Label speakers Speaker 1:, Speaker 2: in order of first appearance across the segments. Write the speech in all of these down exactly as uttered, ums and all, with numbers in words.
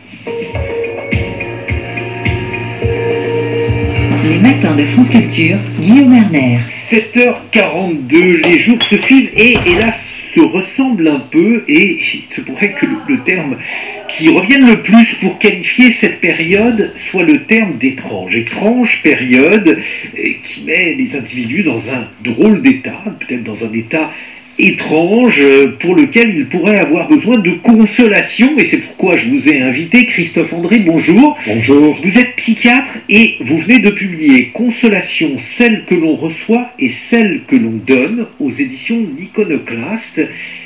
Speaker 1: Les matins de France Culture, Guillaume Erner.
Speaker 2: sept heures quarante-deux, les jours se suivent et hélas se ressemblent un peu, et il se pourrait que le, le terme qui revienne le plus pour qualifier cette période soit le terme d'étrange. Étrange période qui met les individus dans un drôle d'état, peut-être dans un état étrange pour lequel il pourrait avoir besoin de consolation, et c'est pourquoi je vous ai invité. Christophe André, bonjour.
Speaker 3: Bonjour.
Speaker 2: Vous êtes psychiatre et vous venez de publier Consolation, celle que l'on reçoit et celle que l'on donne aux éditions d'Iconoclaste.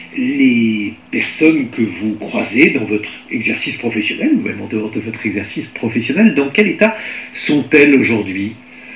Speaker 2: Les personnes que vous croisez dans votre exercice professionnel, ou même en dehors de votre exercice professionnel, dans quel état sont-elles aujourd'hui ?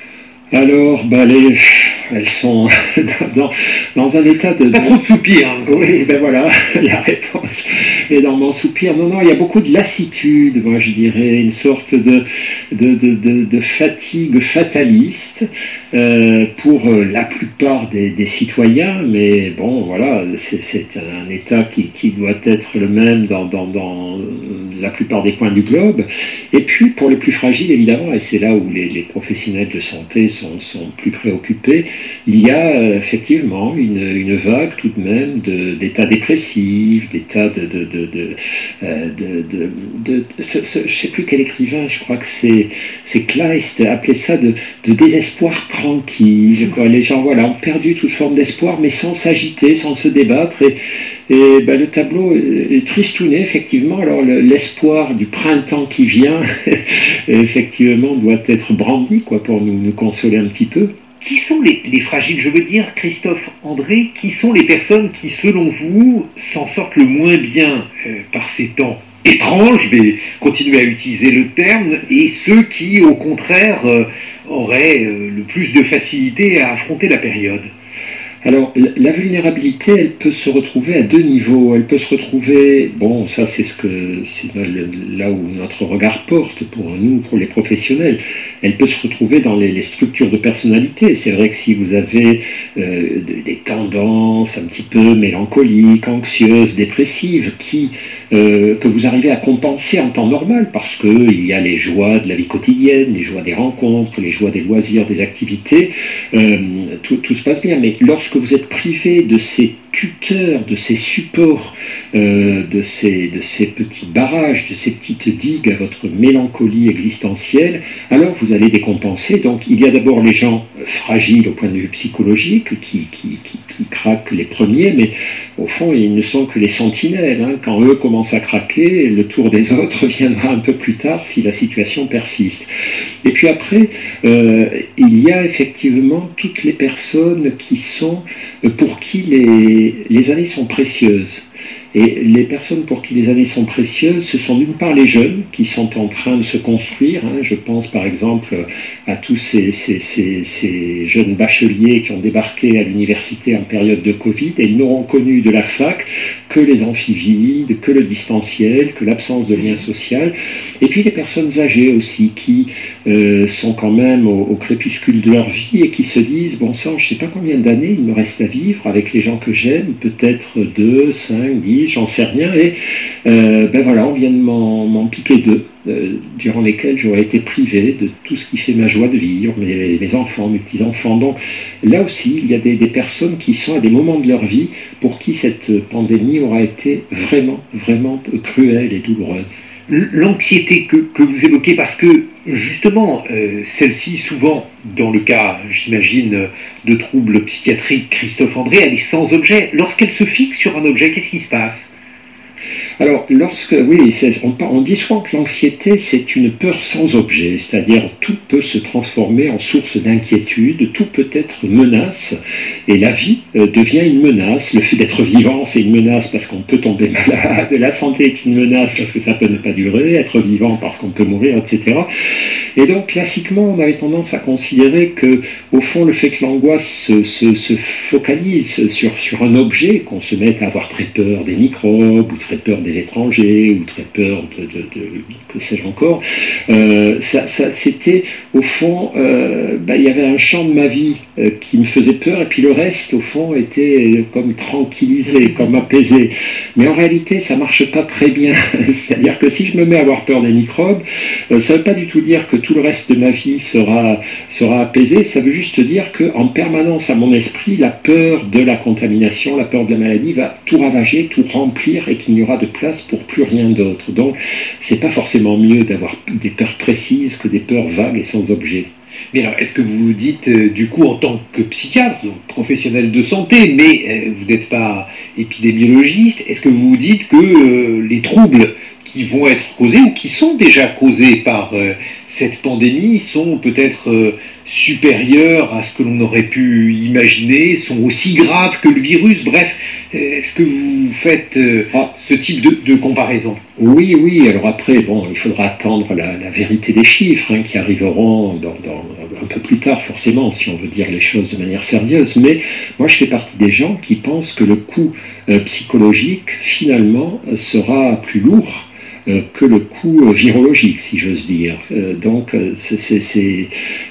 Speaker 3: Alors, bah, les, elles sont dans, dans un état de...
Speaker 2: Pas trop de soupir. Hein.
Speaker 3: Oui, ben voilà, la réponse est dans mon soupir. Non, non, il y a beaucoup de lassitude, moi je dirais, une sorte de, de, de, de, de fatigue fataliste euh, pour la plupart des, des citoyens, mais bon, voilà, c'est, c'est un état qui, qui doit être le même dans, dans, dans la plupart des coins du globe. Et puis, pour les plus fragiles, évidemment, et c'est là où les, les professionnels de santé sont, sont plus préoccupés, il y a euh, effectivement une, une vague tout de même de, d'états dépressifs, d'états de... de, de, de, euh, de, de, de, de ce, ce, je ne sais plus quel écrivain, je crois que c'est, c'est Kleist, appelait ça de, de désespoir tranquille. Quoi. Les gens voilà, ont perdu toute forme d'espoir, mais sans s'agiter, sans se débattre. Et, et ben, le tableau est tristouné, effectivement. Alors le, l'espoir du printemps qui vient, effectivement, doit être brandi quoi, pour nous, nous consoler un petit peu.
Speaker 2: Qui sont les, les fragiles, je veux dire, Christophe André, qui sont les personnes qui, selon vous, s'en sortent le moins bien euh, par ces temps étranges, je vais continuer à utiliser le terme, et ceux qui, au contraire, euh, auraient euh, le plus de facilité à affronter la période ?
Speaker 3: Alors, la vulnérabilité, elle peut se retrouver à deux niveaux. Elle peut se retrouver, bon, ça c'est ce que c'est là où notre regard porte pour nous, pour les professionnels. Elle peut se retrouver dans les, les structures de personnalité. C'est vrai que si vous avez euh, des tendances un petit peu mélancoliques, anxieuses, dépressives, qui euh, que vous arrivez à compenser en temps normal, parce que il y a les joies de la vie quotidienne, les joies des rencontres, les joies des loisirs, des activités, euh, tout, tout se passe bien. Mais lorsque vous êtes privé de ces tuteurs, de ces supports, euh, de, ces, de ces petits barrages, de ces petites digues à votre mélancolie existentielle, alors vous allez décompenser. Donc il y a d'abord les gens fragiles au point de vue psychologique qui, qui, qui, qui craquent les premiers, mais au fond ils ne sont que les sentinelles. Hein. Quand eux commencent à craquer, le tour des autres viendra un peu plus tard si la situation persiste. Et puis après, euh, il y a effectivement toutes les personnes qui sont, pour qui les les années sont précieuses. Et les personnes pour qui les années sont précieuses, ce sont d'une part les jeunes qui sont en train de se construire. Hein. Je pense par exemple à tous ces, ces, ces, ces jeunes bacheliers qui ont débarqué à l'université en période de Covid et ils n'auront connu de la fac que les amphivides, que le distanciel, que l'absence de lien social. Et puis les personnes âgées aussi qui euh, sont quand même au, au crépuscule de leur vie et qui se disent, bon sang, je ne sais pas combien d'années il me reste à vivre avec les gens que j'aime, peut-être deux, cinq, dix, j'en sais rien, et euh, ben voilà, on vient de m'en, m'en piquer deux, euh, durant lesquels j'aurais été privé de tout ce qui fait ma joie de vivre, mes, mes enfants, mes petits-enfants. Donc là aussi, il y a des, des personnes qui sont à des moments de leur vie pour qui cette pandémie aura été vraiment, vraiment cruelle et douloureuse.
Speaker 2: L'anxiété que, que vous évoquez, parce que justement, euh, celle-ci, souvent, dans le cas, j'imagine, de troubles psychiatriques, Christophe André, elle est sans objet. Lorsqu'elle se fixe sur un objet, qu'est-ce qui se passe ?
Speaker 3: Alors, lorsque, oui, c'est, on, on dit souvent que l'anxiété, c'est une peur sans objet, c'est-à-dire tout peut se transformer en source d'inquiétude, tout peut être menace, et la vie euh, devient une menace. Le fait d'être vivant, c'est une menace parce qu'on peut tomber malade, la santé est une menace parce que ça peut ne pas durer, être vivant parce qu'on peut mourir, et cetera. Et donc, classiquement, on avait tendance à considérer que, au fond, le fait que l'angoisse se, se, se focalise sur, sur un objet, qu'on se mette à avoir très peur des microbes, ou très peur des étrangers, ou très peur de, de, de que sais-je encore, euh, ça, ça, c'était, au fond, euh, bah, il y avait un champ de ma vie euh, qui me faisait peur, et puis le reste, au fond, était comme tranquillisé, comme apaisé. Mais en réalité, ça marche pas très bien. C'est-à-dire que si je me mets à avoir peur des microbes, euh, ça veut pas du tout dire que tout le reste de ma vie sera, sera apaisé, ça veut juste dire qu'en permanence à mon esprit, la peur de la contamination, la peur de la maladie va tout ravager, tout remplir, et qu'il n'y aura de place pour plus rien d'autre. Donc, c'est pas forcément mieux d'avoir des peurs précises que des peurs vagues et sans objet.
Speaker 2: Mais alors, est-ce que vous vous dites, euh, du coup, en tant que psychiatre, donc professionnel de santé, mais euh, vous n'êtes pas épidémiologiste, est-ce que vous vous dites que euh, les troubles qui vont être causés, ou qui sont déjà causés par euh, cette pandémie, sont peut-être euh, supérieurs à ce que l'on aurait pu imaginer, sont aussi graves que le virus? Bref, est-ce que vous faites euh, ah. ce type de, de comparaison?
Speaker 3: Oui, oui, alors après, bon, il faudra attendre la, la vérité des chiffres, hein, qui arriveront dans, dans, un peu plus tard, forcément, si on veut dire les choses de manière sérieuse, mais moi je fais partie des gens qui pensent que le coût euh, psychologique, finalement, sera plus lourd euh, que le coût euh, virologique, si j'ose dire. Euh, donc, euh, c'est, c'est, c'est,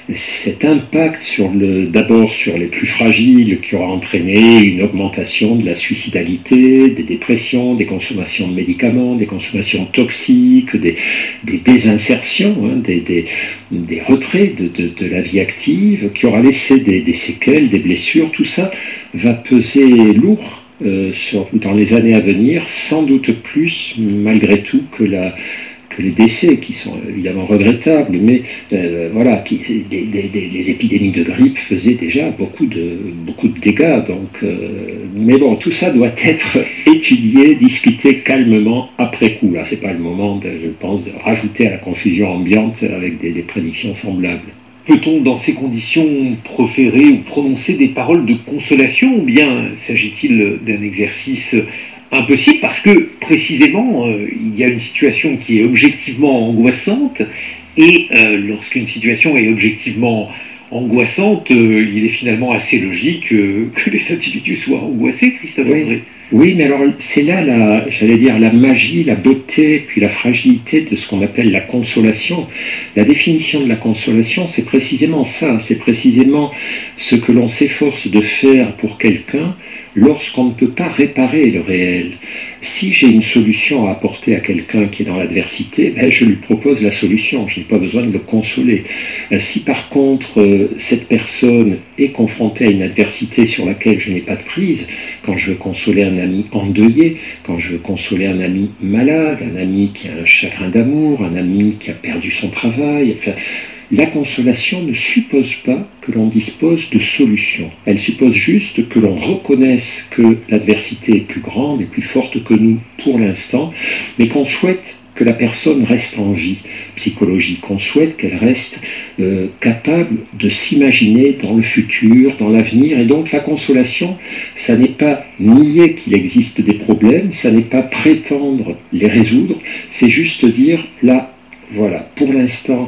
Speaker 3: cet impact sur le, d'abord sur les plus fragiles, qui aura entraîné une augmentation de la suicidalité, des dépressions, des consommations de médicaments, des consommations toxiques, des, des désinsertions, hein, des, des, des retraits de, de, de la vie active, qui aura laissé des, des séquelles, des blessures, tout ça va peser lourd Euh, sur, dans les années à venir, sans doute plus, malgré tout, que, la, que les décès, qui sont évidemment regrettables, mais euh, voilà, qui, des, des, des, les épidémies de grippe faisaient déjà beaucoup de, beaucoup de dégâts. Donc, euh, mais bon, tout ça doit être étudié, discuté calmement après coup. Là, c'est pas le moment, de, je pense, de rajouter à la confusion ambiante avec des, des prédictions semblables.
Speaker 2: Peut-on, dans ces conditions, proférer ou prononcer des paroles de consolation, ou bien s'agit-il d'un exercice impossible, parce que, précisément, euh, il y a une situation qui est objectivement angoissante, et euh, lorsqu'une situation est objectivement angoissante, euh, il est finalement assez logique euh, que les individus soient angoissés, Christophe
Speaker 3: oui.
Speaker 2: André.
Speaker 3: Oui, mais alors c'est là, la, j'allais dire, la magie, la beauté, puis la fragilité de ce qu'on appelle la consolation. La définition de la consolation, c'est précisément ça, c'est précisément ce que l'on s'efforce de faire pour quelqu'un lorsqu'on ne peut pas réparer le réel. Si j'ai une solution à apporter à quelqu'un qui est dans l'adversité, ben je lui propose la solution, je n'ai pas besoin de le consoler. Si par contre, cette personne est confrontée à une adversité sur laquelle je n'ai pas de prise, quand je veux consoler un ami endeuillé, quand je veux consoler un ami malade, un ami qui a un chagrin d'amour, un ami qui a perdu son travail, enfin, la consolation ne suppose pas que l'on dispose de solutions. Elle suppose juste que l'on reconnaisse que l'adversité est plus grande et plus forte que nous pour l'instant, mais qu'on souhaite que la personne reste en vie psychologique, qu'on souhaite qu'elle reste euh, capable de s'imaginer dans le futur, dans l'avenir. Et donc la consolation, ça n'est pas nier qu'il existe des problèmes, ça n'est pas prétendre les résoudre, c'est juste dire là, voilà, pour l'instant,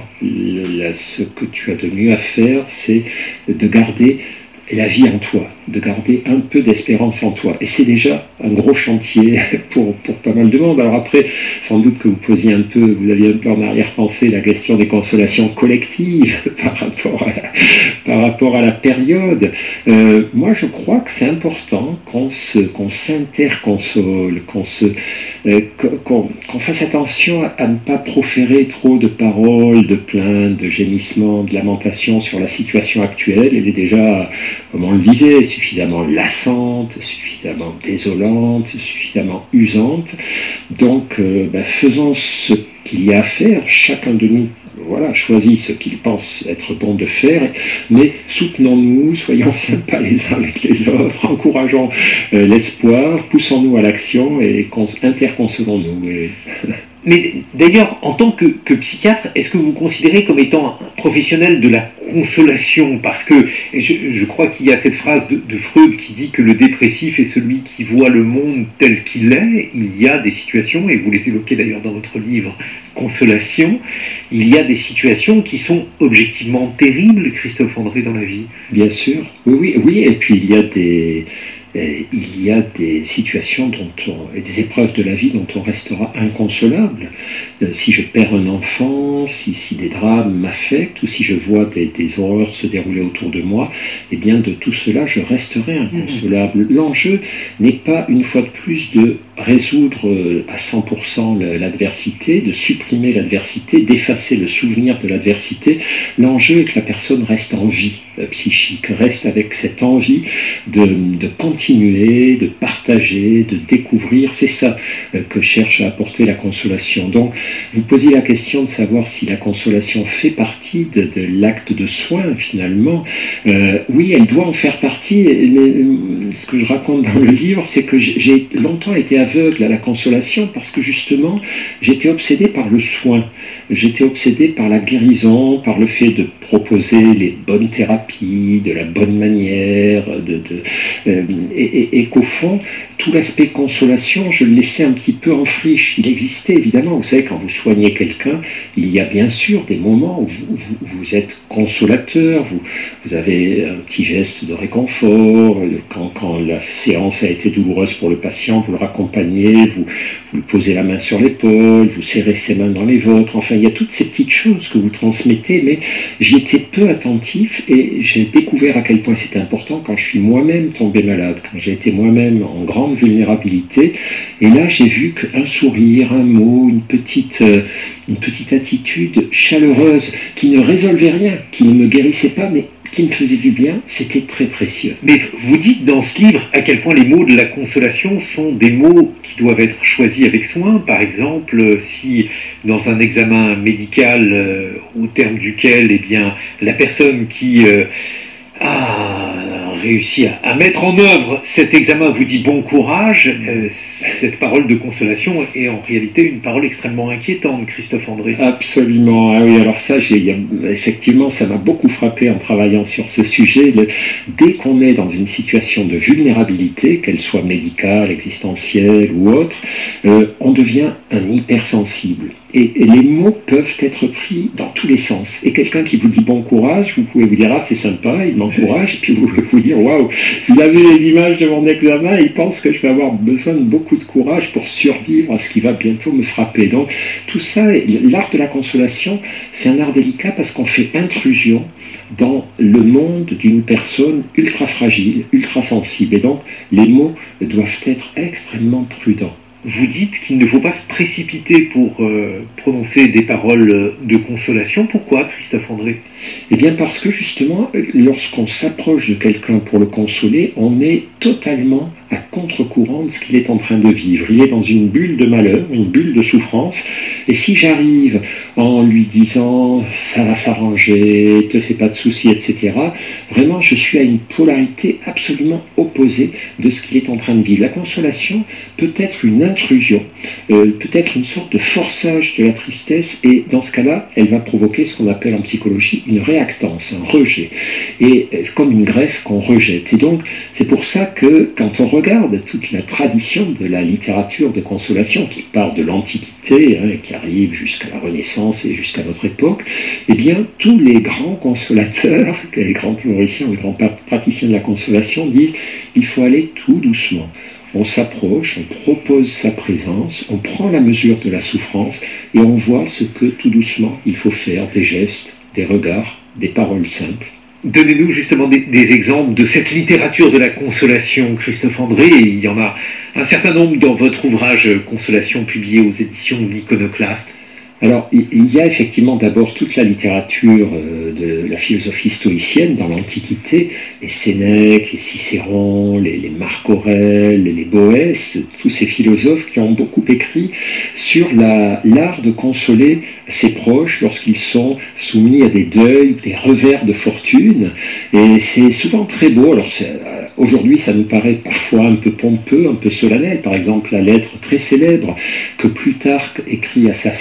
Speaker 3: ce que tu as de mieux à faire, c'est de garder la vie en toi, de garder un peu d'espérance en toi. Et c'est déjà un gros chantier pour, pour pas mal de monde. Alors après, sans doute que vous posiez un peu, vous aviez un peu en arrière-pensée la question des consolations collectives par rapport à la, par rapport à la période. Euh, moi, je crois que c'est important qu'on se, qu'on s'interconsole, qu'on se, euh, qu'on, qu'on fasse attention à ne pas proférer trop de paroles, de plaintes, de gémissements, de lamentations sur la situation actuelle. Elle est déjà, comme on le disait, suffisamment lassante, suffisamment désolante, suffisamment usante. Donc, euh, ben, faisons ce qu'il y a à faire, chacun de nous, voilà, choisit ce qu'il pense être bon de faire, mais soutenons-nous, soyons sympas les uns avec les autres, encourageons euh, l'espoir, poussons-nous à l'action et interconsolons-nous. Et...
Speaker 2: Mais d'ailleurs, en tant que, que psychiatre, est-ce que vous vous considérez comme étant un professionnel de la consolation? Parce que je, je crois qu'il y a cette phrase de, de Freud qui dit que le dépressif est celui qui voit le monde tel qu'il est. Il y a des situations, et vous les évoquez d'ailleurs dans votre livre Consolation, il y a des situations qui sont objectivement terribles, Christophe André, dans la vie.
Speaker 3: Bien sûr, oui, oui, oui, et puis il y a des... Et il y a des situations dont on, et des épreuves de la vie dont on restera inconsolable. Euh, si je perds un enfant, si, si des drames m'affectent, ou si je vois des, des horreurs se dérouler autour de moi, eh bien de tout cela, je resterai inconsolable. Mmh. L'enjeu n'est pas, une fois de plus, de résoudre à cent pour cent l'adversité, de supprimer l'adversité, d'effacer le souvenir de l'adversité. L'enjeu est que la personne reste en vie psychique, reste avec cette envie de, de continuer, de partager, de découvrir. C'est ça que cherche à apporter la consolation. Donc, vous posiez la question de savoir si la consolation fait partie de, de l'acte de soin, finalement. Euh, oui, elle doit en faire partie, mais ce que je raconte dans le livre, c'est que j'ai longtemps été aveugle à la consolation parce que justement, j'étais obsédé par le soin. J'étais obsédé par la guérison, par le fait de proposer les bonnes thérapies, de la bonne manière, de, de, euh, et, et, et qu'au fond, tout l'aspect consolation, je le laissais un petit peu en friche. Il existait évidemment, vous savez, quand vous soignez quelqu'un, il y a bien sûr des moments où vous, vous, vous êtes consolateur, vous, vous avez un petit geste de réconfort, quand, quand la séance a été douloureuse pour le patient, vous le raccompagnez, vous, vous lui posez la main sur l'épaule, vous serrez ses mains dans les vôtres, enfin il y a toutes ces petites choses que vous transmettez, mais j'y étais peu attentif et j'ai découvert à quel point c'était important quand je suis moi-même tombé malade, quand j'ai été moi-même en grande vulnérabilité, et là j'ai vu qu'un sourire, un mot, une petite, euh, une petite attitude chaleureuse qui ne résolvait rien, qui ne me guérissait pas, mais qui me faisait du bien, c'était très précieux.
Speaker 2: Mais vous dites dans ce livre à quel point les mots de la consolation sont des mots qui doivent être choisis avec soin. Par exemple, si dans un examen médical euh, au terme duquel eh bien, la personne qui euh, a réussi à, à mettre en œuvre cet examen vous dit bon courage, euh, cette parole de consolation est en réalité une parole extrêmement inquiétante, Christophe André.
Speaker 3: Absolument, ah oui, alors ça, j'ai, effectivement, ça m'a beaucoup frappé en travaillant sur ce sujet. Le, dès qu'on est dans une situation de vulnérabilité, qu'elle soit médicale, existentielle ou autre, euh, on devient un hypersensible. Et, et les mots peuvent être pris dans tous les sens. Et quelqu'un qui vous dit bon courage, vous pouvez vous dire ah c'est sympa, il m'encourage, et puis vous pouvez vous dire waouh, il a vu les images de mon examen, et il pense que je vais avoir besoin de beaucoup de courage pour survivre à ce qui va bientôt me frapper. Donc tout ça, l'art de la consolation, c'est un art délicat parce qu'on fait intrusion dans le monde d'une personne ultra fragile, ultra sensible. Et donc les mots doivent être extrêmement prudents.
Speaker 2: Vous dites qu'il ne faut pas se précipiter pour euh, prononcer des paroles de consolation. Pourquoi, Christophe André ?
Speaker 3: Eh bien parce que justement, lorsqu'on s'approche de quelqu'un pour le consoler, on est totalement à contre-courant de ce qu'il est en train de vivre. Il est dans une bulle de malheur, une bulle de souffrance, et si j'arrive en lui disant « ça va s'arranger, te fais pas de soucis », et cetera, vraiment je suis à une polarité absolument opposée de ce qu'il est en train de vivre. La consolation peut être une intrusion, euh, peut être une sorte de forçage de la tristesse, et dans ce cas-là, elle va provoquer ce qu'on appelle en psychologie une réactance, un rejet, et c'est comme une greffe qu'on rejette. Et donc c'est pour ça que quand on regarde toute la tradition de la littérature de consolation qui part de l'Antiquité, hein, qui arrive jusqu'à la Renaissance et jusqu'à notre époque, eh bien tous les grands consolateurs, les grands théoriciens, les grands praticiens de la consolation disent il faut aller tout doucement. On s'approche, on propose sa présence, on prend la mesure de la souffrance et on voit ce que tout doucement il faut faire, des gestes, des regards, des paroles simples.
Speaker 2: Donnez-nous justement des, des exemples de cette littérature de la consolation, Christophe André. Il y en a un certain nombre dans votre ouvrage Consolation publié aux éditions de l'Iconoclaste.
Speaker 3: Alors, il y a effectivement d'abord toute la littérature de la philosophie stoïcienne dans l'Antiquité, les Sénèque, les Cicéron, les, les Marc Aurèle, les Boès, tous ces philosophes qui ont beaucoup écrit sur la, l'art de consoler ses proches lorsqu'ils sont soumis à des deuils, des revers de fortune, et c'est souvent très beau. Alors, aujourd'hui, ça nous paraît parfois un peu pompeux, un peu solennel. Par exemple, la lettre très célèbre que Plutarque écrit à sa femme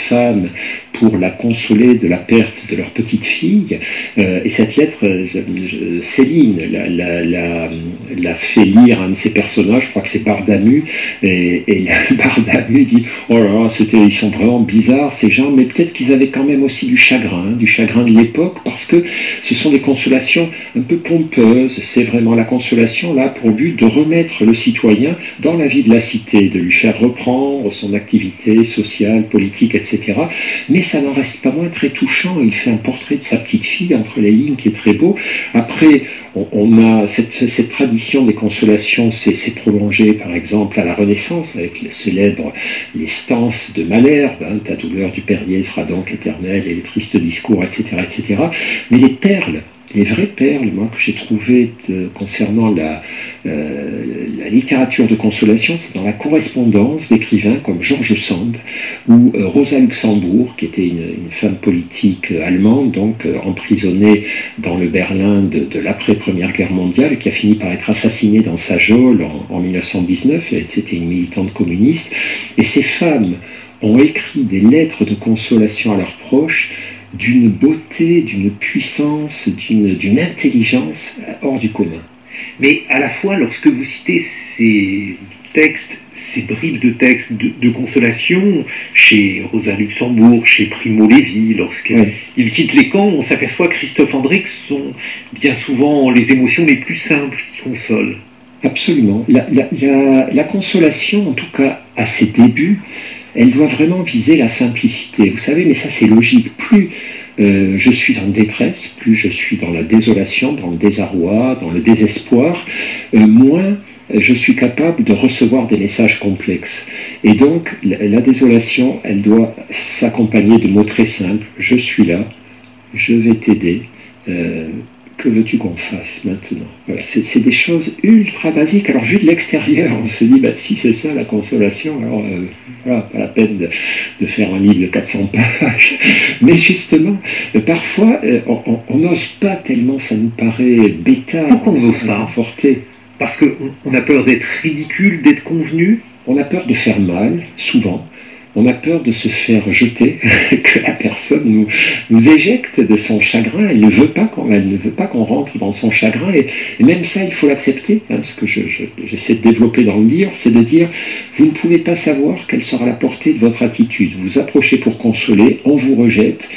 Speaker 3: femmes pour la consoler de la perte de leur petite fille. Euh, et cette lettre, je, je, Céline l'a, la, la, la fait lire à un de ses personnages, je crois que c'est Bardamu, et, et Bardamu dit « Oh là là, c'était, ils sont vraiment bizarres ces gens, mais peut-être qu'ils avaient quand même aussi du chagrin, du chagrin de l'époque, parce que ce sont des consolations un peu pompeuses, c'est vraiment la consolation là pour but de remettre le citoyen dans la vie de la cité, de lui faire reprendre son activité sociale, politique, et cetera. Mais ça n'en reste pas moins très touchant. Il fait un portrait de sa petite fille entre les lignes qui est très beau. Après, on, on a cette, cette tradition des consolations s'est prolongée par exemple à la Renaissance avec le célèbre les stances de Malherbe, hein, ta douleur du Périer sera donc éternelle et les tristes discours, et cetera, et cetera. Mais les perles, les vraies perles, moi, que j'ai trouvées de, concernant la, euh, la littérature de consolation, c'est dans la correspondance d'écrivains comme George Sand ou euh, Rosa Luxembourg, qui était une, une femme politique allemande, donc euh, emprisonnée dans le Berlin de, de l'après-première guerre mondiale, et qui a fini par être assassinée dans sa geôle en, en mille neuf cent dix-neuf. Elle était une militante communiste. Et ces femmes ont écrit des lettres de consolation à leurs proches d'une beauté, d'une puissance, d'une, d'une intelligence hors du commun.
Speaker 2: Mais à la fois, lorsque vous citez ces textes, ces bribes de textes de, de consolation, chez Rosa Luxembourg, chez Primo Levi, lorsqu'il oui. quitte les camps, on s'aperçoit, Christophe André, que ce sont bien souvent les émotions les plus simples qui consolent.
Speaker 3: Absolument. La, la, la, la consolation, en tout cas à ses débuts, elle doit vraiment viser la simplicité. Vous savez, mais ça c'est logique. Plus euh, je suis en détresse, plus je suis dans la désolation, dans le désarroi, dans le désespoir, euh, moins je suis capable de recevoir des messages complexes. Et donc, la, la désolation, elle doit s'accompagner de mots très simples. Je suis là, je vais t'aider. Euh, Que veux-tu qu'on fasse maintenant? Voilà, c'est, c'est des choses ultra basiques. Alors, vu de l'extérieur, on se dit, bah, si c'est ça la consolation, alors euh, voilà, pas la peine de, de faire un livre de quatre cents pages. Mais justement, euh, parfois, euh, on n'ose pas tellement, ça nous paraît bêta.
Speaker 2: Pourquoi on n'ose pas porter? Parce qu'on a peur d'être ridicule, d'être convenu.
Speaker 3: On a peur de faire mal, souvent. On a peur de se faire jeter, que la personne nous, nous éjecte de son chagrin. Elle ne veut pas qu'on, elle ne veut pas qu'on rentre dans son chagrin. Et, et même ça, il faut l'accepter. Hein, ce que je, je, j'essaie de développer dans le livre, c'est de dire, vous ne pouvez pas savoir quelle sera la portée de votre attitude. Vous vous approchez pour consoler, on vous rejette.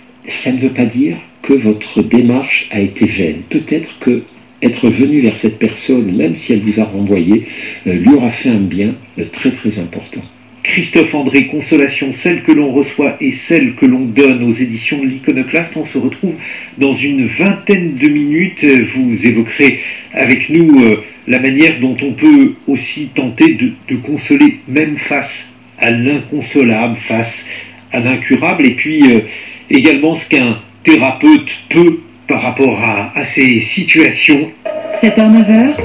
Speaker 3: Ça ne veut pas dire que votre démarche a été vaine. Peut-être que être venu vers cette personne, même si elle vous a renvoyé, euh, lui aura fait un bien euh, très très important.
Speaker 2: Christophe André, Consolation, celle que l'on reçoit et celle que l'on donne aux éditions de l'Iconoclaste. On se retrouve dans une vingtaine de minutes. Vous évoquerez avec nous euh, la manière dont on peut aussi tenter de, de consoler, même face à l'inconsolable, face à l'incurable, et puis euh, également ce qu'un thérapeute peut par rapport à, à ces situations.
Speaker 1: sept heures neuf heures.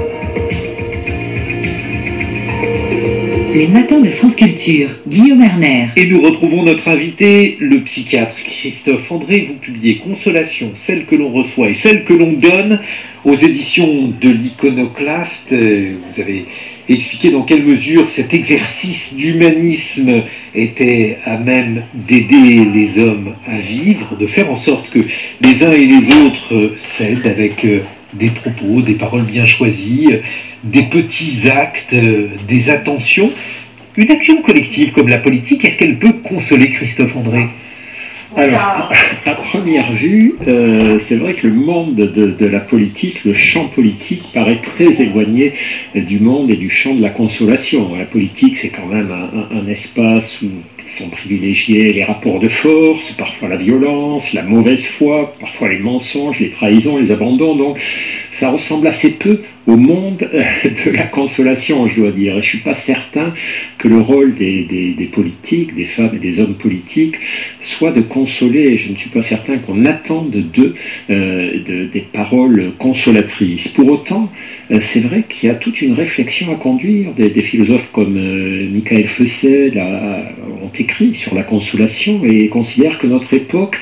Speaker 1: Les matins de France Culture, Guillaume Erner.
Speaker 2: Et nous retrouvons notre invité, le psychiatre Christophe André. Vous publiez Consolation, celle que l'on reçoit et celle que l'on donne aux éditions de l'Iconoclaste. Vous avez expliqué dans quelle mesure cet exercice d'humanisme était à même d'aider les hommes à vivre, de faire en sorte que les uns et les autres s'aident avec des propos, des paroles bien choisies, des petits actes, des attentions. Une action collective comme la politique, est-ce qu'elle peut consoler, Christophe André?
Speaker 3: Alors, à première vue, euh, c'est vrai que le monde de, de la politique, le champ politique, paraît très éloigné du monde et du champ de la consolation. La politique, c'est quand même un, un, un espace où sont privilégiés les rapports de force, parfois la violence, la mauvaise foi, parfois les mensonges, les trahisons, les abandons. Donc, ça ressemble assez peu au monde de la consolation, je dois dire. Et je ne suis pas certain que le rôle des, des, des politiques, des femmes et des hommes politiques, soit de consoler. Je ne suis pas certain qu'on attende d'eux euh, de, des paroles consolatrices. Pour autant, euh, c'est vrai qu'il y a toute une réflexion à conduire. Des, des philosophes comme euh, Michael Feussel ont écrit sur la consolation et considèrent que notre époque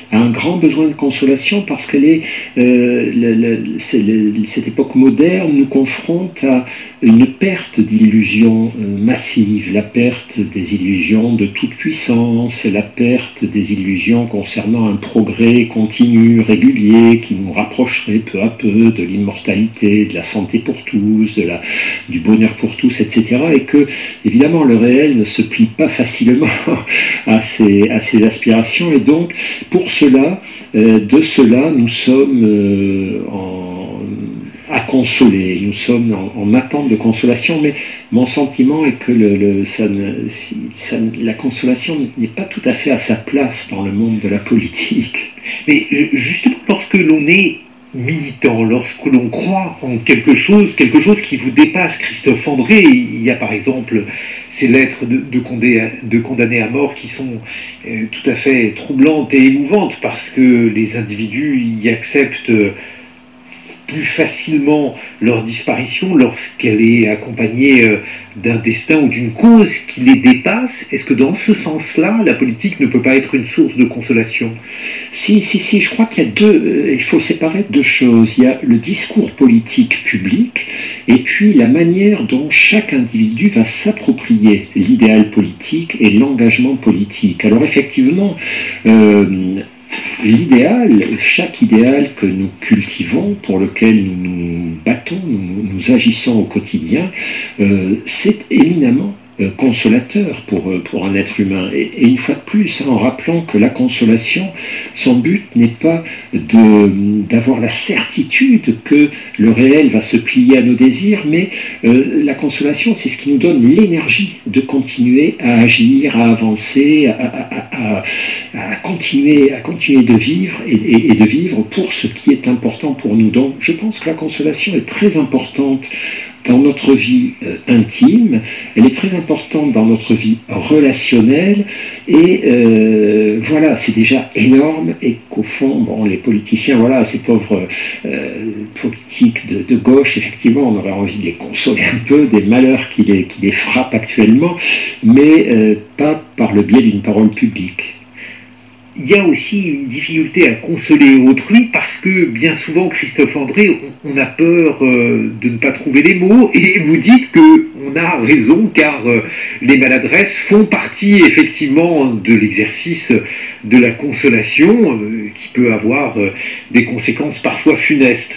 Speaker 3: a un grand besoin de consolation parce qu'elle est, euh, le, le, c'est le, cette époque moderne nous confronte à une perte d'illusions euh, massive, la perte des illusions de toute puissance, la perte des illusions concernant un progrès continu, régulier, qui nous rapprocherait peu à peu de l'immortalité, de la santé pour tous, de la, du bonheur pour tous, et cetera. Et que, évidemment, le réel ne se plie pas facilement à ces, à ces aspirations. Et donc, pour cela, euh, de cela, nous sommes euh, en à consoler, nous sommes en, en attente de consolation, mais mon sentiment est que le, le, ça ne, ça, la consolation n'est pas tout à fait à sa place dans le monde de la politique.
Speaker 2: Mais justement, lorsque l'on est militant, lorsque l'on croit en quelque chose, quelque chose qui vous dépasse, Christophe André, il y a par exemple ces lettres de, de, condé, de condamnés à mort qui sont euh, tout à fait troublantes et émouvantes parce que les individus y acceptent plus facilement leur disparition lorsqu'elle est accompagnée d'un destin ou d'une cause qui les dépasse. Est-ce que dans ce sens-là, la politique ne peut pas être une source de consolation?
Speaker 3: Si, si, si, je crois qu'il y a deux, euh, il faut séparer deux choses. Il y a le discours politique public et puis la manière dont chaque individu va s'approprier l'idéal politique et l'engagement politique. Alors effectivement, euh, l'idéal, chaque idéal que nous cultivons, pour lequel nous nous battons, nous, nous agissons au quotidien, euh, c'est éminemment euh, consolateur pour, pour un être humain. Et, et une fois de plus, en rappelant que la consolation, son but n'est pas de, d'avoir la certitude que le réel va se plier à nos désirs, mais euh, la consolation, c'est ce qui nous donne l'énergie de continuer à agir, à avancer, à, à, à, à, continuer, à continuer de vivre et, et, et de vivre pour ce qui est important pour nous. Donc, je pense que la consolation est très importante dans notre vie euh, intime, elle est très importante dans notre vie relationnelle, et euh, voilà, c'est déjà énorme, et qu'au fond, bon, les politiciens, voilà, ces pauvres euh, politiques de, de gauche, effectivement, on aurait envie de les consoler un peu des malheurs qui les, qui les frappent actuellement, mais euh, pas par le biais d'une parole publique.
Speaker 2: Il y a aussi une difficulté à consoler autrui parce que bien souvent, Christophe André, on a peur de ne pas trouver les mots, et vous dites qu'on a raison car les maladresses font partie effectivement de l'exercice de la consolation qui peut avoir des conséquences parfois funestes.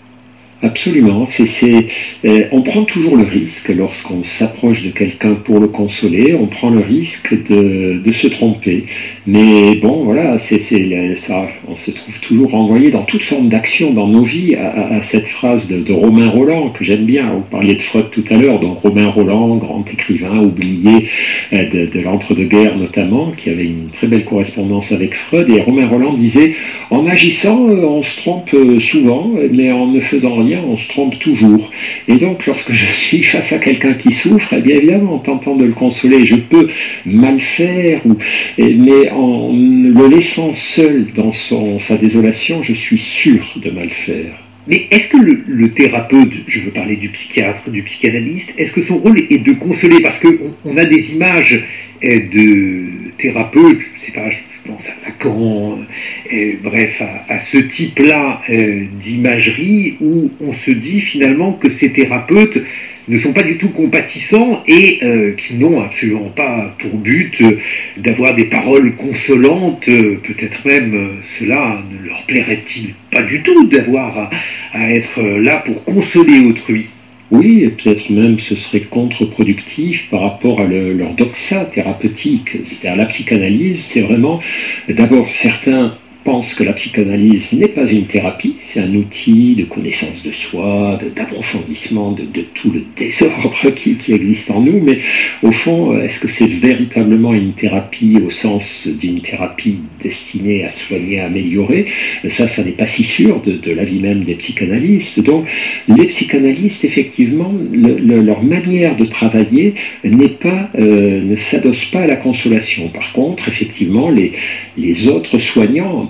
Speaker 3: Absolument, c'est, c'est, euh, on prend toujours le risque lorsqu'on s'approche de quelqu'un pour le consoler, on prend le risque de, de se tromper. Mais bon, voilà, c'est, c'est, ça, on se trouve toujours renvoyé dans toute forme d'action dans nos vies à, à, à cette phrase de, de Romain Rolland que j'aime bien. Vous parliez de Freud tout à l'heure, donc Romain Rolland, grand écrivain oublié euh, de, de l'entre-deux-guerres notamment, qui avait une très belle correspondance avec Freud. Et Romain Rolland disait, en agissant, on se trompe souvent, mais en ne faisant rien, on se trompe toujours. Et donc, lorsque je suis face à quelqu'un qui souffre, eh bien évidemment, en tentant de le consoler, je peux mal faire, ou, mais en le laissant seul dans son, sa désolation, je suis sûr de mal faire.
Speaker 2: Mais est-ce que le, le thérapeute, je veux parler du psychiatre, du psychanalyste, est-ce que son rôle est de consoler? Parce qu'on on a des images de thérapeutes, je sais pas, je pense à Lacan, euh, bref, à, à ce type-là euh, d'imagerie où on se dit finalement que ces thérapeutes ne sont pas du tout compatissants et euh, qui n'ont absolument pas pour but euh, d'avoir des paroles consolantes, euh, peut-être même euh, cela ne leur plairait-il pas du tout d'avoir à, à être là pour consoler autrui.
Speaker 3: Oui, et peut-être même ce serait contre-productif par rapport à le, leur doxa thérapeutique. C'est-à-dire la psychanalyse, c'est vraiment, d'abord certains pensent que la psychanalyse n'est pas une thérapie, c'est un outil de connaissance de soi, de, d'approfondissement de, de tout le désordre qui, qui existe en nous, mais au fond, est-ce que c'est véritablement une thérapie au sens d'une thérapie destinée à soigner, à améliorer? Ça, ça n'est pas si sûr de, de l'avis même des psychanalystes. Donc, les psychanalystes, effectivement, le, le, leur manière de travailler n'est pas, euh, ne s'adosse pas à la consolation. Par contre, effectivement, les, les autres soignants,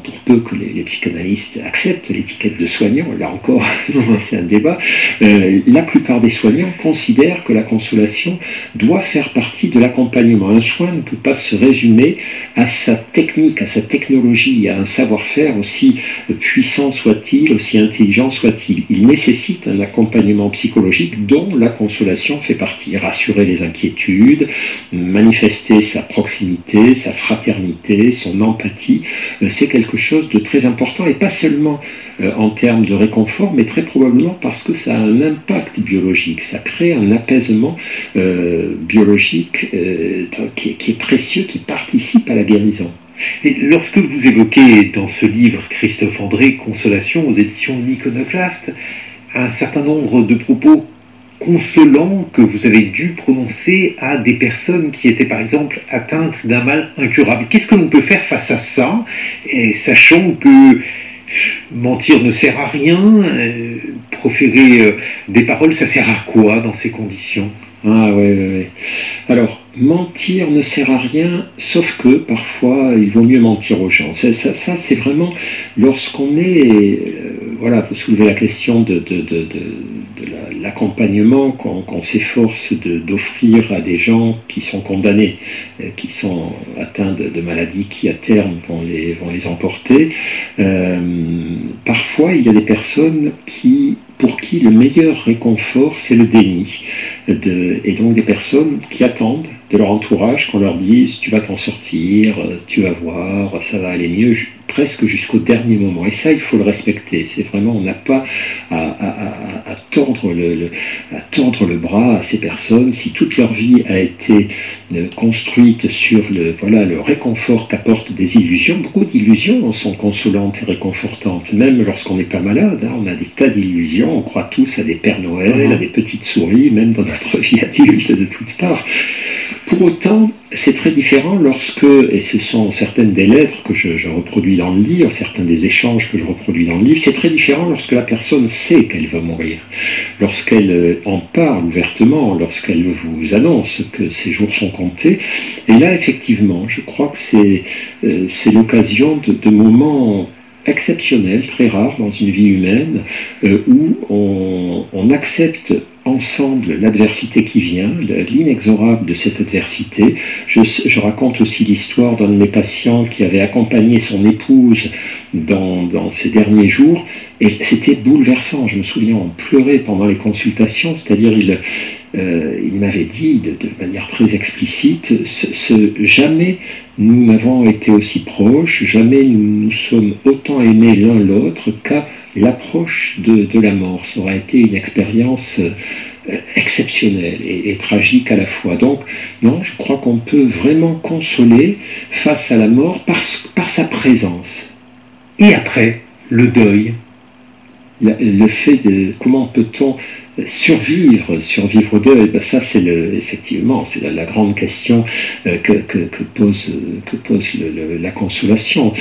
Speaker 3: pour peu que les, les psychanalystes acceptent l'étiquette de soignant, là encore, c'est un débat, euh, la plupart des soignants considèrent que la consolation doit faire partie de l'accompagnement. Un soin ne peut pas se résumer à sa technique, à sa technologie, à un savoir-faire aussi puissant soit-il, aussi intelligent soit-il. Il nécessite un accompagnement psychologique dont la consolation fait partie. Rassurer les inquiétudes, manifester sa proximité, sa fraternité, son empathie, c'est quelque chose de très important, et pas seulement en termes de réconfort, mais très probablement parce que ça a un impact biologique, ça crée un apaisement euh, biologique euh, qui, est, qui est précieux, qui participe à la guérison.
Speaker 2: Et lorsque vous évoquez dans ce livre, Christophe André, Consolation aux éditions L'Iconoclaste, un certain nombre de propos consolants que vous avez dû prononcer à des personnes qui étaient par exemple atteintes d'un mal incurable, qu'est-ce que l'on peut faire face à ça, et sachant que mentir ne sert à rien, euh, proférer euh, des paroles, ça sert à quoi dans ces conditions?
Speaker 3: Ah ouais, ouais, ouais. Alors, mentir ne sert à rien, sauf que parfois il vaut mieux mentir aux gens. Ça, ça, ça c'est vraiment lorsqu'on est, euh, voilà, vous soulevez la question de, de, de, de, de l'accompagnement qu'on qu'on s'efforce d'offrir à des gens qui sont condamnés, euh, qui sont atteints de, de maladies qui à terme vont les, vont les emporter. Euh, parfois il y a des personnes qui pour qui le meilleur réconfort, c'est le déni. De, et donc des personnes qui attendent de leur entourage qu'on leur dise « tu vas t'en sortir, tu vas voir, ça va aller mieux », presque jusqu'au dernier moment. Et ça, il faut le respecter. C'est vraiment, on n'a pas à, à, à, à, tordre le, le, à tordre le bras à ces personnes. Si toute leur vie a été euh, construite sur le, voilà, le réconfort qu'apportent des illusions, beaucoup d'illusions sont consolantes et réconfortantes. Même lorsqu'on n'est pas malade, hein, on a des tas d'illusions. On croit tous à des Pères Noël, mmh. à des petites souris, même dans notre vie adulte de toutes parts. Pour autant, c'est très différent lorsque, et ce sont certaines des lettres que je, je reproduis dans le livre, certains des échanges que je reproduis dans le livre, c'est très différent lorsque la personne sait qu'elle va mourir, lorsqu'elle en parle ouvertement, lorsqu'elle vous annonce que ses jours sont comptés. Et là, effectivement, je crois que c'est euh, c'est l'occasion de, de moments exceptionnels, très rares dans une vie humaine, euh, où on, on accepte ensemble l'adversité qui vient, l'inexorable de cette adversité. Je, je raconte aussi l'histoire d'un de mes patients qui avait accompagné son épouse dans, dans ces derniers jours, et c'était bouleversant. Je me souviens, on pleurait pendant les consultations, c'est-à-dire il, euh, il m'avait dit de, de manière très explicite, ce, ce, jamais nous n'avons été aussi proches, jamais nous nous sommes autant aimés l'un l'autre qu'à l'approche de, de la mort. Ça aura été une expérience euh, exceptionnelle et, et tragique à la fois. Donc, non, je crois qu'on peut vraiment consoler face à la mort par, par sa présence.
Speaker 2: Et après, le deuil.
Speaker 3: La, le fait de comment peut-on survivre, survivre au deuil, ben ça c'est le, effectivement c'est la, la grande question euh, que, que, que pose, que pose le, le, la consolation.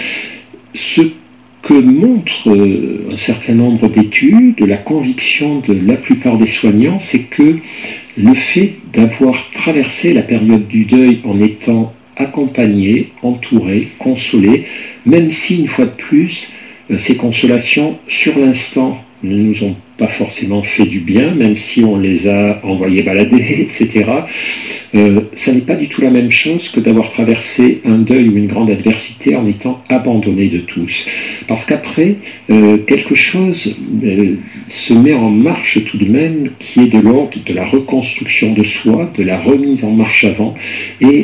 Speaker 3: Ce que montre euh, un certain nombre d'études, la conviction de la plupart des soignants, c'est que le fait d'avoir traversé la période du deuil en étant accompagné, entouré, consolé, même si une fois de plus, euh, ces consolations sur l'instant ne nous ont pas forcément fait du bien, même si on les a envoyés balader, et cetera. Euh, ça n'est pas du tout la même chose que d'avoir traversé un deuil ou une grande adversité en étant abandonné de tous. Parce qu'après, euh, quelque chose euh, se met en marche tout de même qui est de l'ordre de la reconstruction de soi, de la remise en marche avant, et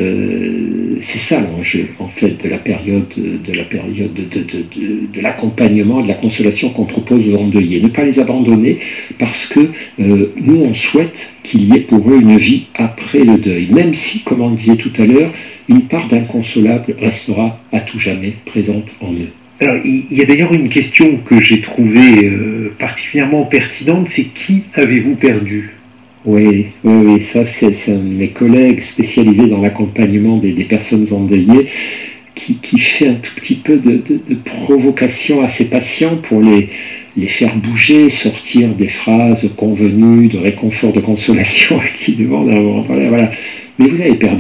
Speaker 3: euh, c'est ça l'enjeu en fait de la période de la période de, de, de, de, de l'accompagnement, de la consolation qu'on propose aux endeuillés. Ne pas les abandonner parce que euh, nous on souhaite qu'il y ait pour eux une vie après le deuil, même si, comme on le disait tout à l'heure, une part d'inconsolable restera à tout jamais présente en eux.
Speaker 2: Alors, il y a d'ailleurs une question que j'ai trouvée euh, particulièrement pertinente, c'est qui avez-vous perdu ?
Speaker 3: Oui, oui, oui, ça c'est, c'est un de mes collègues spécialisés dans l'accompagnement des, des personnes endeuillées qui, qui fait un tout petit peu de, de, de provocation à ses patients pour les les faire bouger, sortir des phrases convenues de réconfort, de consolation, qui demandent, voilà, voilà. Mais vous avez perdu qui ?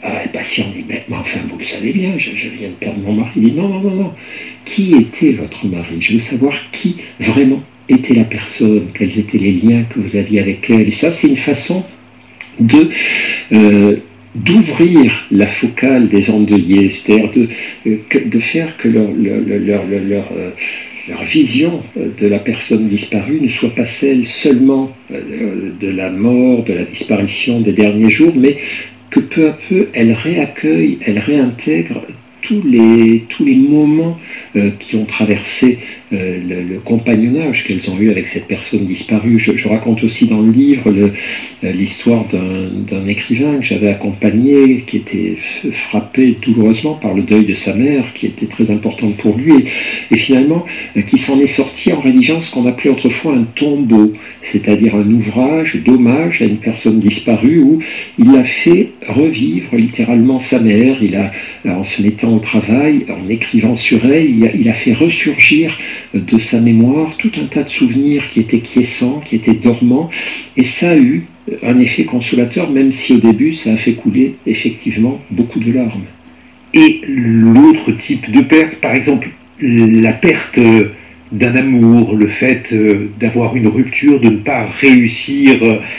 Speaker 3: Ah, le patient dit, mais, mais enfin, vous le savez bien, je, je viens de perdre mon mari. Il dit, non, non, non, non. Qui était votre mari? Je veux savoir qui vraiment était la personne, quels étaient les liens que vous aviez avec elle. Et ça, c'est une façon de... Euh, d'ouvrir la focale des endeuillés, c'est-à-dire de, de faire que leur, leur, leur, leur, leur, leur vision de la personne disparue ne soit pas celle seulement de la mort, de la disparition des derniers jours, mais que peu à peu elle réaccueille, elle réintègre tous les, tous les moments euh, qui ont traversé euh, le, le compagnonnage qu'elles ont eu avec cette personne disparue. Je, je raconte aussi dans le livre le, l'histoire d'un, d'un écrivain que j'avais accompagné, qui était frappé douloureusement par le deuil de sa mère, qui était très importante pour lui, et, et finalement euh, qui s'en est sorti en rédigeant ce qu'on appelait autrefois un tombeau, c'est-à-dire un ouvrage d'hommage à une personne disparue où il a fait revivre littéralement sa mère. Il a, en se mettant au travail, en écrivant sur elle, il a, il a fait ressurgir de sa mémoire tout un tas de souvenirs qui étaient quiescents, qui étaient dormants, et ça a eu un effet consolateur, même si au début ça a fait couler effectivement beaucoup de larmes.
Speaker 2: Et l'autre type de perte, par exemple la perte d'un amour, le fait d'avoir une rupture, de ne pas réussir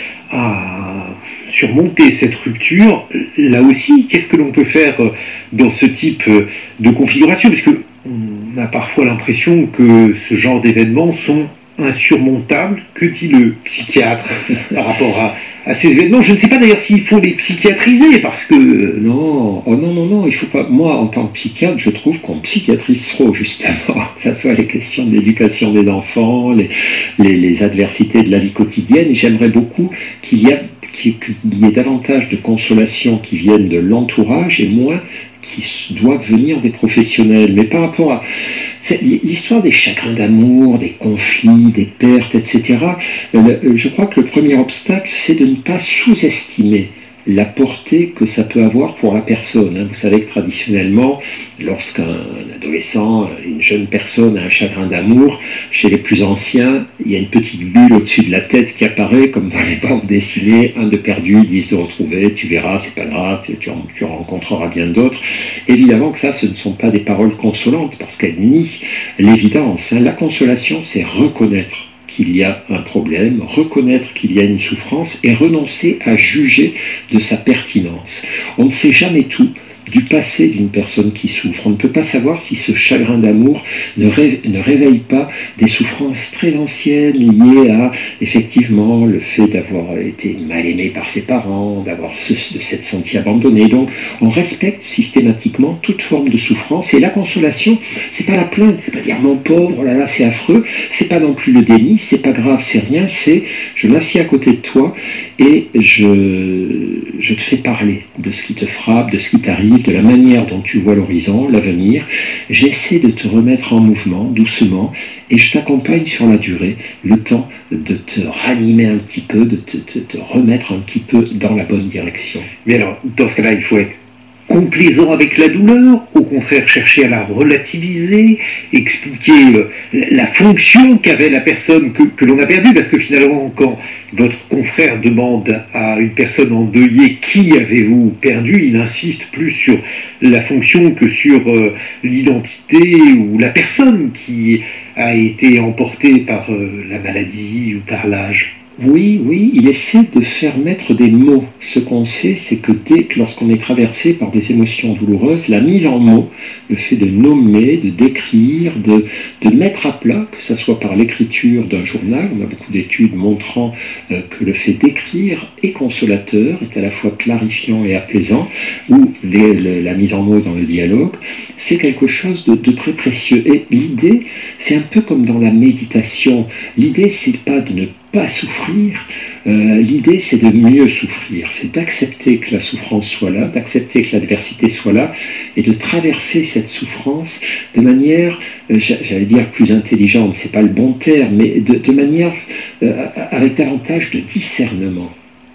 Speaker 2: à surmonter cette rupture, là aussi, qu'est-ce que l'on peut faire dans ce type de configuration? Parce qu'on a parfois l'impression que ce genre d'événements sont insurmontables. Que dit le psychiatre par rapport à, à ces événements? Je ne sais pas d'ailleurs s'il faut les psychiatriser, parce que...
Speaker 3: Non, oh non, non, non, il faut pas... Moi, en tant que psychiatre, je trouve qu'on psychiatrise trop, justement. Que ce soit les questions de l'éducation des enfants, les, les, les adversités de la vie quotidienne, et j'aimerais beaucoup qu'il y ait qu'il y ait davantage de consolation qui viennent de l'entourage et moins qui doivent venir des professionnels. Mais par rapport à l'histoire des chagrins d'amour, des conflits, des pertes, et cetera, je crois que le premier obstacle, c'est de ne pas sous-estimer la portée que ça peut avoir pour la personne. Vous savez que traditionnellement, lorsqu'un adolescent, une jeune personne a un chagrin d'amour, chez les plus anciens, il y a une petite bulle au-dessus de la tête qui apparaît, comme dans les bandes dessinées, un de perdu, dix de retrouvé, tu verras, c'est pas grave, tu, tu rencontreras bien d'autres. Évidemment que ça, ce ne sont pas des paroles consolantes, parce qu'elles nient l'évidence. La consolation, c'est reconnaître qu'il y a un problème, reconnaître qu'il y a une souffrance et renoncer à juger de sa pertinence. On ne sait jamais tout du passé d'une personne qui souffre. On ne peut pas savoir si ce chagrin d'amour ne, ré, ne réveille pas des souffrances très anciennes liées à, effectivement, le fait d'avoir été mal aimé par ses parents, d'avoir se, de s'être senti abandonné. Donc, on respecte systématiquement toute forme de souffrance. Et la consolation, c'est pas la plainte, c'est pas dire mon pauvre, oh là là, c'est affreux, c'est pas non plus le déni, c'est pas grave, c'est rien, c'est je m'assieds à côté de toi et je, je te fais parler de ce qui te frappe, de ce qui t'arrive, de la manière dont tu vois l'horizon, l'avenir. J'essaie de te remettre en mouvement, doucement, et je t'accompagne sur la durée, le temps de te ranimer un petit peu, de te, te, te remettre un petit peu dans la bonne direction.
Speaker 2: Mais alors, dans ce cas-là, il faut être complaisant avec la douleur, au contraire chercher à la relativiser, expliquer euh, la fonction qu'avait la personne que, que l'on a perdue, parce que finalement, quand votre confrère demande à une personne endeuillée qui avez-vous perdu, il insiste plus sur la fonction que sur euh, l'identité ou la personne qui a été emportée par euh, la maladie ou par l'âge.
Speaker 3: Oui, oui, il essaie de faire mettre des mots. Ce qu'on sait, c'est que dès que lorsqu'on est traversé par des émotions douloureuses, la mise en mots, le fait de nommer, de décrire, de, de mettre à plat, que ce soit par l'écriture d'un journal, on a beaucoup d'études montrant euh, que le fait d'écrire est consolateur, est à la fois clarifiant et apaisant, ou les, le, la mise en mots dans le dialogue, c'est quelque chose de, de très précieux. Et l'idée, c'est un peu comme dans la méditation. L'idée, c'est pas de ne pas souffrir, euh, l'idée c'est de mieux souffrir, c'est d'accepter que la souffrance soit là, d'accepter que l'adversité soit là, et de traverser cette souffrance de manière, euh, j'allais dire plus intelligente, c'est pas le bon terme, mais de, de manière euh, avec davantage de discernement.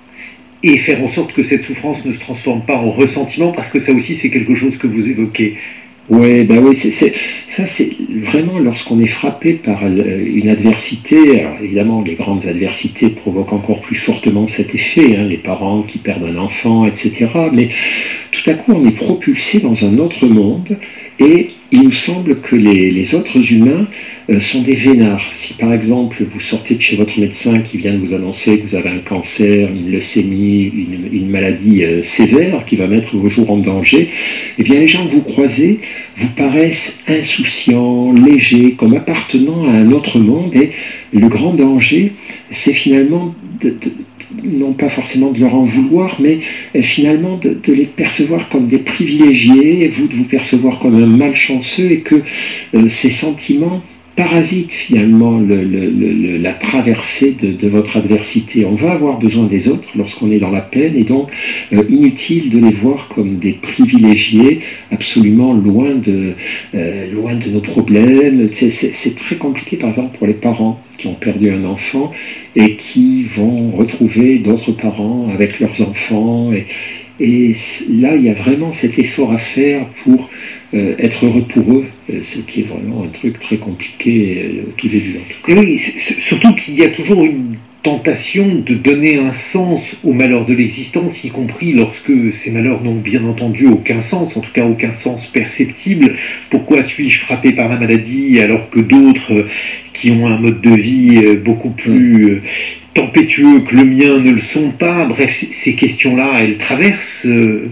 Speaker 2: Et faire en sorte que cette souffrance ne se transforme pas en ressentiment, parce que ça aussi c'est quelque chose que vous évoquez.
Speaker 3: Oui, ben oui, c'est, c'est, ça c'est vraiment lorsqu'on est frappé par une adversité. Alors évidemment, les grandes adversités provoquent encore plus fortement cet effet, hein, les parents qui perdent un enfant, et cetera. Mais tout tout à coup on est propulsé dans un autre monde et il nous semble que les, les autres humains euh, sont des vénards. Si par exemple vous sortez de chez votre médecin qui vient de vous annoncer que vous avez un cancer, une leucémie, une, une maladie euh, sévère qui va mettre vos jours en danger, eh bien les gens que vous croisez vous paraissent insouciants, légers, comme appartenant à un autre monde, et le grand danger, c'est finalement de, de non pas forcément de leur en vouloir, mais euh, finalement de, de les percevoir comme des privilégiés, et vous de vous percevoir comme un malchanceux, et que euh, ces sentiments parasitent finalement le, le, le, la traversée de, de votre adversité. On va avoir besoin des autres lorsqu'on est dans la peine, et donc euh, inutile de les voir comme des privilégiés, absolument loin de, euh, loin de nos problèmes. C'est, c'est, c'est très compliqué par exemple pour les parents qui ont perdu un enfant et qui vont retrouver d'autres parents avec leurs enfants. Et, et là, il y a vraiment cet effort à faire pour euh, être heureux pour eux, ce qui est vraiment un truc très compliqué euh, au tout début. En tout
Speaker 2: cas. Et oui, surtout qu'il y a toujours une tentation de donner un sens aux malheurs de l'existence, y compris lorsque ces malheurs n'ont bien entendu aucun sens, en tout cas aucun sens perceptible. Pourquoi suis-je frappé par la maladie alors que d'autres qui ont un mode de vie beaucoup plus tempétueux que le mien ne le sont pas? Bref, ces questions-là, elles traversent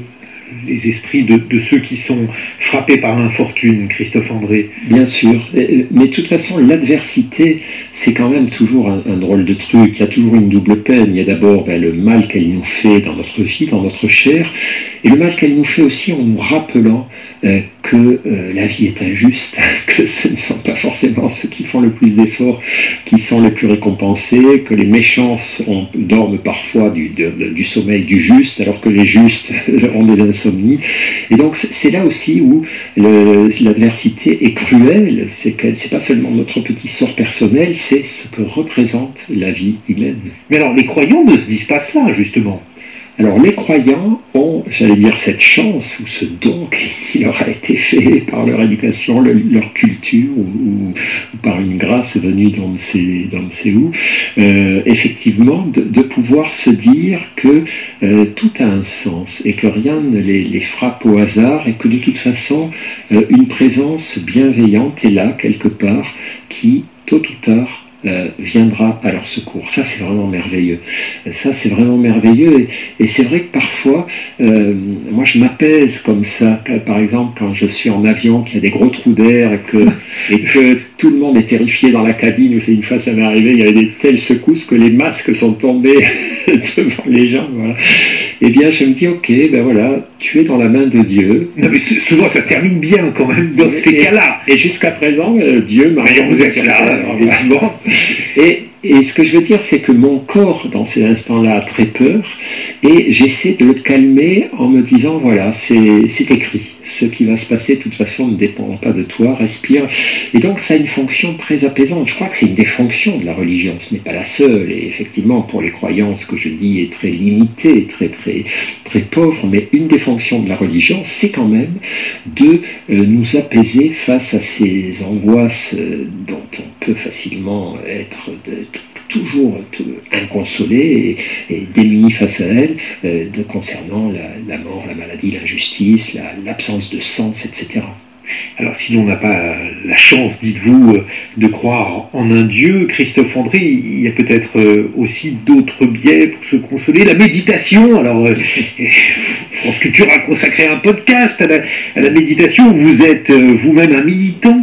Speaker 2: les esprits de, de ceux qui sont frappés par l'infortune, Christophe André.
Speaker 3: Bien sûr, mais de toute façon, l'adversité, c'est quand même toujours un, un drôle de truc. Il y a toujours une double peine. Il y a d'abord ben, le mal qu'elle nous fait dans notre vie, dans notre chair, et le mal qu'elle nous fait aussi en nous rappelant euh, que euh, la vie est injuste, que ce ne sont pas forcément ceux qui font le plus d'efforts qui sont les plus récompensés, que les méchants sont, dorment parfois du, de, du sommeil du juste, alors que les justes ont des insomnies. Et donc c'est là aussi où le, l'adversité est cruelle, c'est que c'est pas seulement notre petit sort personnel, c'est ce que représente la vie humaine.
Speaker 2: Mais alors les croyants ne se disent pas cela, justement.
Speaker 3: Alors les croyants ont, j'allais dire, cette chance ou ce don qui leur a été fait par leur éducation, le, leur culture ou, ou, ou par une grâce venue d'on ne sait, d'on ne sait où, euh, effectivement de, de pouvoir se dire que euh, tout a un sens et que rien ne les, les frappe au hasard, et que de toute façon euh, une présence bienveillante est là quelque part qui, tôt ou tard, Euh, viendra à leur secours. Ça, c'est vraiment merveilleux. Ça, c'est vraiment merveilleux. Et, et c'est vrai que parfois, euh, moi, je m'apaise comme ça. Par exemple, quand je suis en avion, qu'il y a des gros trous d'air et que, et que tout le monde est terrifié dans la cabine, où c'est une fois ça m'est arrivé, il y avait des telles secousses que les masques sont tombés devant les gens. Voilà. Eh bien, je me dis, ok, ben voilà, tu es dans la main de Dieu.
Speaker 2: Non, mais souvent, ça se termine bien quand même dans ces
Speaker 3: et,
Speaker 2: cas-là.
Speaker 3: Et jusqu'à présent, euh, Dieu m'a...
Speaker 2: Mais vous êtes là,
Speaker 3: évidemment. Et, et ce que je veux dire, c'est que mon corps, dans ces instants-là, a très peur, et j'essaie de le calmer en me disant, voilà, c'est, c'est écrit. Ce qui va se passer, de toute façon, ne dépend pas de toi, respire. Et donc, ça a une fonction très apaisante. Je crois que c'est une des fonctions de la religion. Ce n'est pas la seule. Et effectivement, pour les croyants, ce que je dis est très limité, très, très, très pauvre. Mais une des fonctions de la religion, c'est quand même de euh, nous apaiser face à ces angoisses euh, dont on peut facilement être de, toujours inconsolé et, et démuni face à elle, euh, de, concernant la, la mort, la maladie, l'injustice, la, l'absence de sens, et cetera.
Speaker 2: Alors, si l'on n'a pas la chance, dites-vous, de croire en un Dieu, Christophe André, il y a peut-être aussi d'autres biais pour se consoler. La méditation, alors, France Culture a consacré un podcast à la, à la méditation. Vous êtes vous-même un militant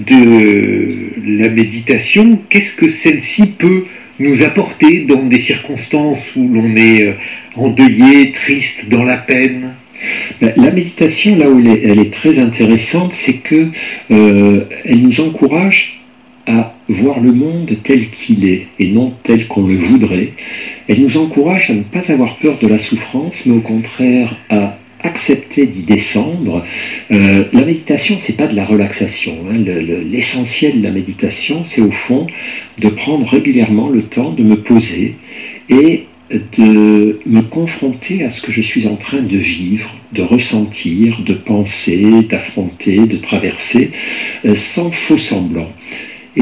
Speaker 2: de la méditation. Qu'est-ce que celle-ci peut nous apporter dans des circonstances où l'on est endeuillé, triste, dans la peine ?
Speaker 3: La méditation, là où elle est, elle est très intéressante, c'est que euh, elle nous encourage à voir le monde tel qu'il est et non tel qu'on le voudrait. Elle nous encourage à ne pas avoir peur de la souffrance, mais au contraire à accepter d'y descendre. Euh, la méditation, c'est pas de la relaxation. Hein. Le, le, l'essentiel de la méditation, c'est au fond de prendre régulièrement le temps de me poser et de me confronter à ce que je suis en train de vivre, de ressentir, de penser, d'affronter, de traverser, euh, sans faux semblant. Et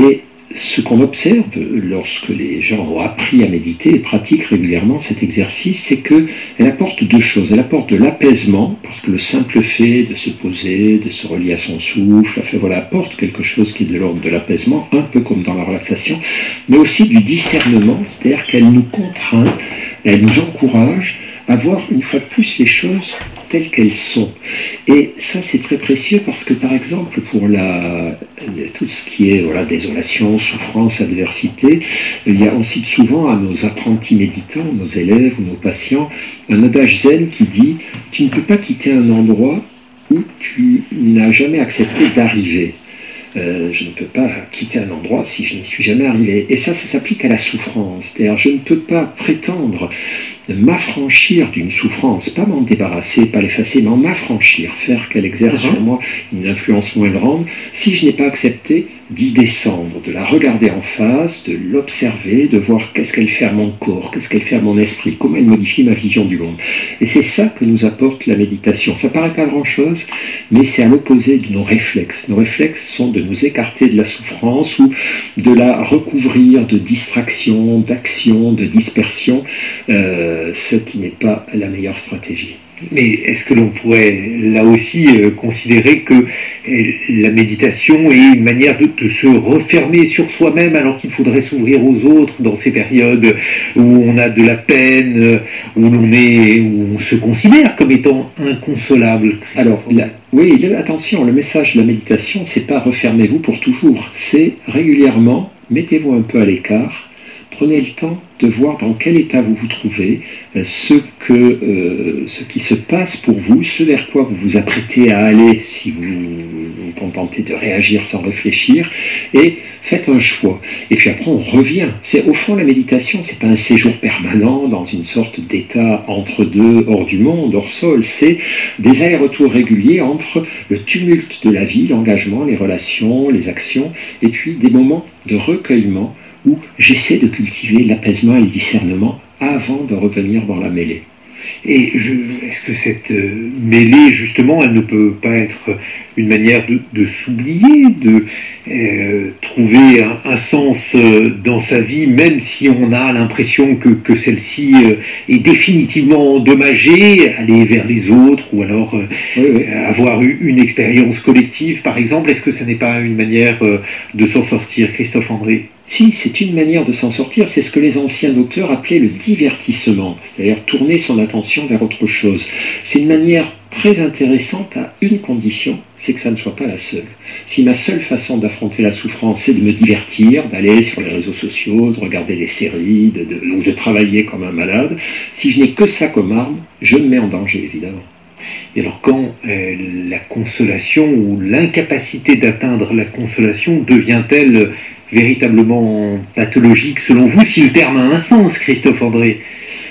Speaker 3: ce qu'on observe lorsque les gens ont appris à méditer et pratiquent régulièrement cet exercice, c'est qu'elle apporte deux choses. Elle apporte de l'apaisement, parce que le simple fait de se poser, de se relier à son souffle, enfin, voilà, apporte quelque chose qui est de l'ordre de l'apaisement, un peu comme dans la relaxation, mais aussi du discernement, c'est-à-dire qu'elle nous contraint, elle nous encourage à voir une fois de plus les choses telles qu'elles sont. Et ça, c'est très précieux parce que, par exemple, pour la, tout ce qui est voilà, désolation, souffrance, adversité, il y a, on cite souvent à nos apprentis méditants, nos élèves ou nos patients, un adage zen qui dit « Tu ne peux pas quitter un endroit où tu n'as jamais accepté d'arriver ». Euh, je ne peux pas quitter un endroit si je n'y suis jamais arrivé. Et ça, ça s'applique à la souffrance. C'est-à-dire, je ne peux pas prétendre m'affranchir d'une souffrance, pas m'en débarrasser, pas l'effacer, mais en m'affranchir, faire qu'elle exerce sur moi une influence moins grande, si je n'ai pas accepté d'y descendre, de la regarder en face, de l'observer, de voir qu'est-ce qu'elle fait à mon corps, qu'est-ce qu'elle fait à mon esprit, comment elle modifie ma vision du monde. Et c'est ça que nous apporte la méditation. Ça paraît pas grand-chose, mais c'est à l'opposé de nos réflexes. Nos réflexes sont de nous écarter de la souffrance ou de la recouvrir de distraction, d'action, de dispersion, euh, ce qui n'est pas la meilleure stratégie.
Speaker 2: Mais est-ce que l'on pourrait là aussi euh, considérer que euh, la méditation est une manière de, de se refermer sur soi-même alors qu'il faudrait s'ouvrir aux autres dans ces périodes où on a de la peine, euh, où l'on est, où on se considère comme étant inconsolable?
Speaker 3: Alors, là, oui, attention, le message de la méditation, c'est pas refermez-vous pour toujours, c'est régulièrement, mettez-vous un peu à l'écart, prenez le temps de voir dans quel état vous vous trouvez, ce, que, euh, ce qui se passe pour vous, ce vers quoi vous vous apprêtez à aller si vous vous contentez de réagir sans réfléchir, et faites un choix. Et puis après on revient. C'est, au fond, la méditation, c'est pas un séjour permanent dans une sorte d'état entre deux, hors du monde, hors sol, c'est des allers-retours réguliers entre le tumulte de la vie, l'engagement, les relations, les actions, et puis des moments de recueillement où j'essaie de cultiver l'apaisement et le discernement avant de revenir dans la mêlée.
Speaker 2: Et je, est-ce que cette euh, mêlée, justement, elle ne peut pas être une manière de, de s'oublier, de euh, trouver un, un sens euh, dans sa vie, même si on a l'impression que, que celle-ci euh, est définitivement endommagée, aller vers les autres, ou alors euh, oui, oui. avoir eu une expérience collective, par exemple? Est-ce que ce n'est pas une manière euh, de s'en sortir, Christophe André?
Speaker 3: Si, c'est une manière de s'en sortir, c'est ce que les anciens auteurs appelaient le divertissement, c'est-à-dire tourner son attention vers autre chose. C'est une manière très intéressante à une condition, c'est que ça ne soit pas la seule. Si ma seule façon d'affronter la souffrance, c'est de me divertir, d'aller sur les réseaux sociaux, de regarder des séries, de, de, ou de travailler comme un malade, si je n'ai que ça comme arme, je me mets en danger, évidemment.
Speaker 2: Et alors quand euh, la consolation ou l'incapacité d'atteindre la consolation devient-elle véritablement pathologique selon vous, si le terme a un sens, Christophe André?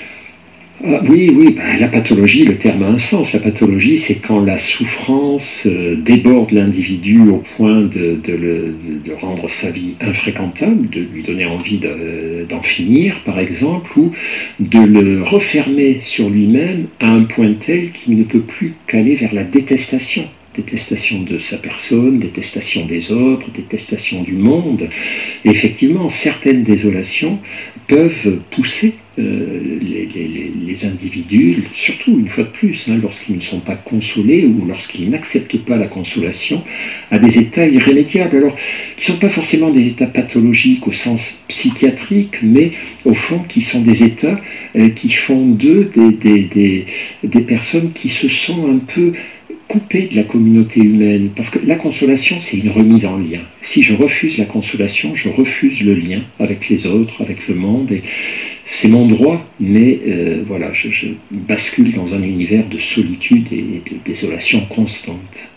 Speaker 3: Ah, oui, oui, bah, la pathologie, le terme a un sens. La pathologie, c'est quand la souffrance euh, déborde l'individu au point de, de, le, de, de rendre sa vie infréquentable, de lui donner envie de, d'en finir, par exemple, ou de le refermer sur lui-même à un point tel qu'il ne peut plus qu'aller vers la détestation. Détestation de sa personne, détestation des autres, détestation du monde. Et effectivement, certaines désolations peuvent pousser euh, les, les, les individus, surtout une fois de plus, hein, lorsqu'ils ne sont pas consolés ou lorsqu'ils n'acceptent pas la consolation, à des états irrémédiables, alors qui ne sont pas forcément des états pathologiques au sens psychiatrique, mais au fond qui sont des états euh, qui font d'eux des, des, des, des personnes qui se sont un peu coupé de la communauté humaine, parce que la consolation, c'est une remise en lien. Si je refuse la consolation, je refuse le lien avec les autres, avec le monde, et c'est mon droit, mais euh, voilà, je, je bascule dans un univers de solitude et de désolation constante.